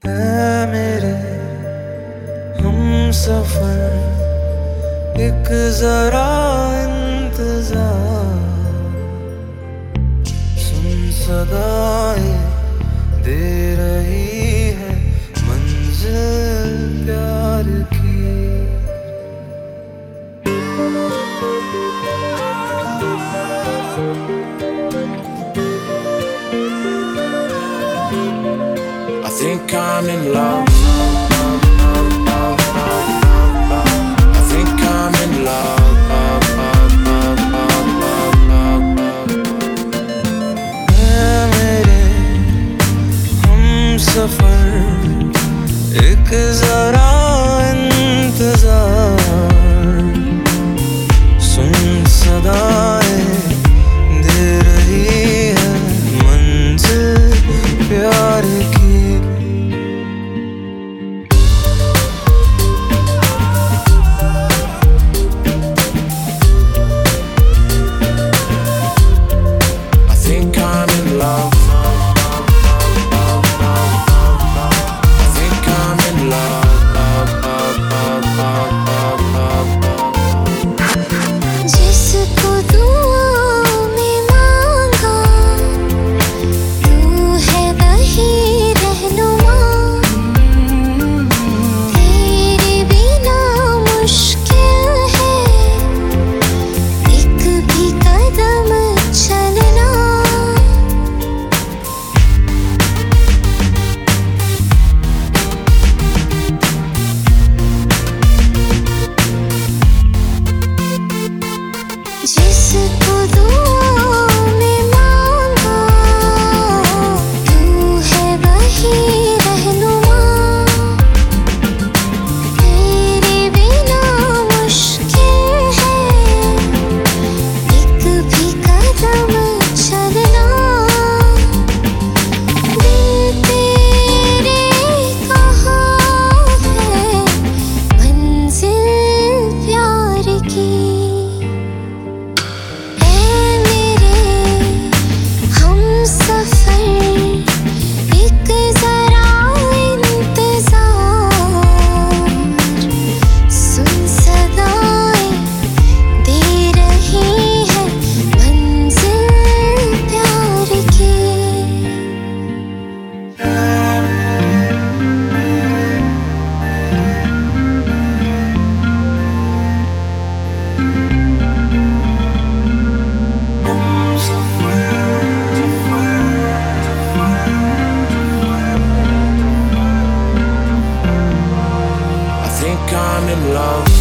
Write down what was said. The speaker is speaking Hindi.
ऐ मेरे हम सफर एक जरा इंतजार, सुन सदाएं दे रही है मंजिल प्यार की। I think I'm in love. I think I'm in love. ऐ मेरे हम सफर एक जरा इंतजार, सुन सदाएं दे रही है मंजिल प्यार की। I think I'm in love. I think I'm in love. जिसको दुआओं में मांगा तू है वही रहनुमा, तेरे बिना मुश्किल है एक भी कदम चलना। जिसको दुआओं में मांगा तू है वही रहनुमा, तेरे बिना मुश्किल है एक भी कदम चलना। दिल तेरे कहाँ है मंजिल प्यार की। एक जरा इंतजार, सुन सदाएं दे रही है मंजिल प्यार की। I think I'm in love.